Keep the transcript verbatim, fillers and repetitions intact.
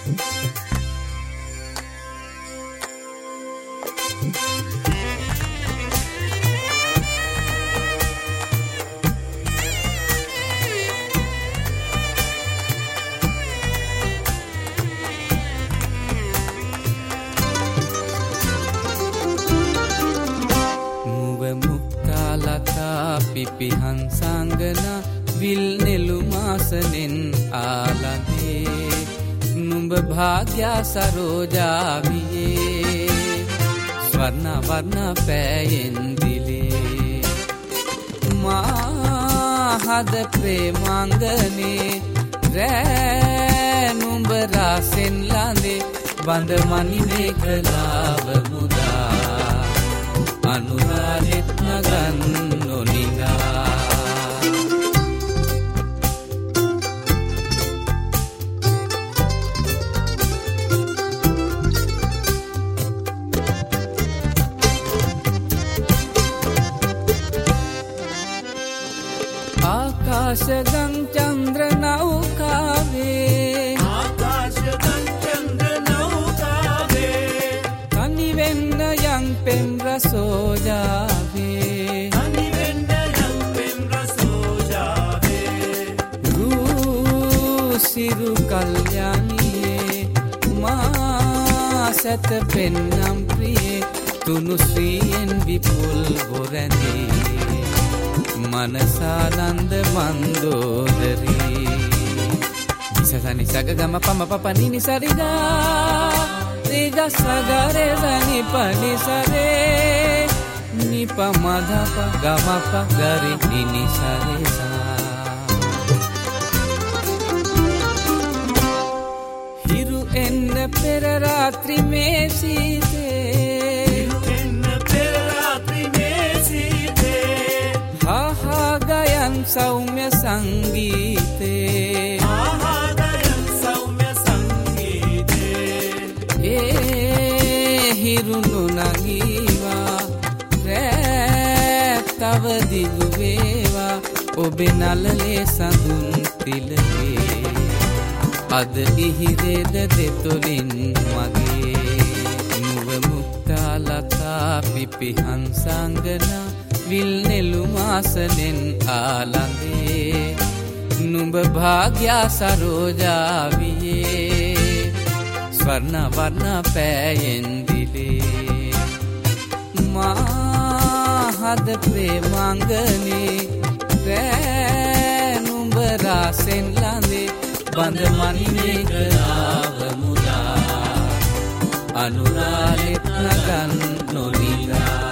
පිපිහන්සංගන විල් නෙළුමාසනෙන් ආලදේ නුඹ භාග්‍යා සරෝජාවියේ ස්වර්ණ වර්ණ පෑයෙන් දිලේ මාහද ප්‍රේමංගනේ රෑ නුඹ රාසෙන් ළඳේ බඳ මනිනේ කලාව මුදා අනුරාලෙත් නගන් නොනිගා ආකාශගං චන්ද්‍ර නෞකාවේ ආකාශගං චන්ද්‍ර නෞකාවේ තනි වෙන්න යම් පෙම් රසෝජාවේ තනි වෙන්න යම් පෙම් රසෝජාවේ රූසිරු කල්යාණියේ මා සත පෙන්නම් ප්‍රියේ තුනු ශ්‍රීයෙන් විපුල් බොරැඳී මනසානන්ද මන්දෝදරී නිසසනි සගගම පම පප නිනි සරිගා රිග සගරෙ සනි පනිසරේ නිප මදප ගමප ගරි නිනි සරේසා හිරු එන්න පෙර රාත්‍රි මේ සීතේ ආහාගයන් සෞම්‍ය සංගීතේ ආහාගයන් සෞම්‍ය සංගීතේ ඒ හිරුණු නගීවා රෑ තව දිගු වේවා ඔබේ නළලේ සඳුන් තිලේ අද ඉහිරේද දෙතොලින් මගේ නුව මුක්තා ලතා පිපිහන්සංගනා විල් නෙළුමාසනෙන් ආලඳේ නුඹ භාග්‍යා සරෝජාවියේ ස්වර්ණ වර්ණ පෑයෙන් දිලේ මාහද ප්‍රේමංගනේ රෑ නුඹ රාසෙන් ළඳේ බඳ මනිනේ කලාව මුදා අනුරාලෙත් නගන් නොනිගා